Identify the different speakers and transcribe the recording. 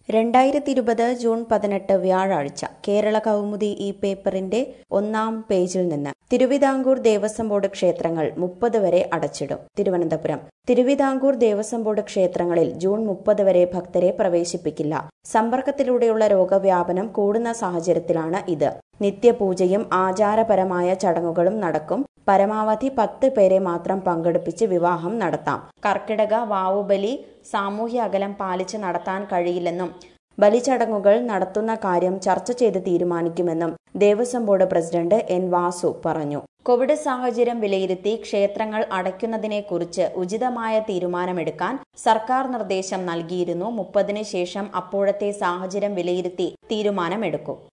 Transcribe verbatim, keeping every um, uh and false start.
Speaker 1: രണ്ടായിരത്തി ഇരുപത് ജൂൺ പതിനെട്ട് വ്യാഴാഴ്ച കേരള കൗമുദി ഈ പേപ്പറിന്റെ ഒന്നാം പേജിൽ നിന്ന് തിരുവിതാംകൂർ ദേവസ്വം ബോർഡ് ക്ഷേത്രങ്ങൾ മുപ്പത് വരെ അടച്ചിടും. തിരുവനന്തപുരം തിരുവിതാംകൂർ ദേവസ്വം ബോർഡ് ക്ഷേത്രങ്ങളിൽ ജൂൺ മുപ്പത് വരെ ഭക്തരെ പ്രവേശിപ്പിക്കില്ല. സമ്പർക്കത്തിലൂടെയുള്ള രോഗവ്യാപനം കൂടുന്ന സാഹചര്യത്തിലാണ് ഇത്. നിത്യപൂജയും ആചാരപരമായ ചടങ്ങുകളും നടക്കും. പരമാവധി പത്ത് പേരെ മാത്രം പങ്കെടുപ്പിച്ച് വിവാഹം നടത്താം. കർക്കിടക വാവുബലി സാമൂഹ്യ അകലം പാലിച്ച് നടത്താൻ കഴിയില്ലെന്നും ബലിചടങ്ങുകൾ നടത്തുന്ന കാര്യം ചർച്ച ചെയ്ത് തീരുമാനിക്കുമെന്നും Devaswom board president N Vasu പറഞ്ഞു. കോവിഡ് സാഹചര്യം വിലയിരുത്തി ക്ഷേത്രങ്ങൾ അടയ്ക്കുന്നതിനെക്കുറിച്ച് ഉചിതമായ തീരുമാനമെടുക്കാൻ സർക്കാർ നിർദ്ദേശം നൽകിയിരുന്നു. മുപ്പതിന് ശേഷം അപ്പോഴത്തെ സാഹചര്യം വിലയിരുത്തി തീരുമാനമെടുക്കും.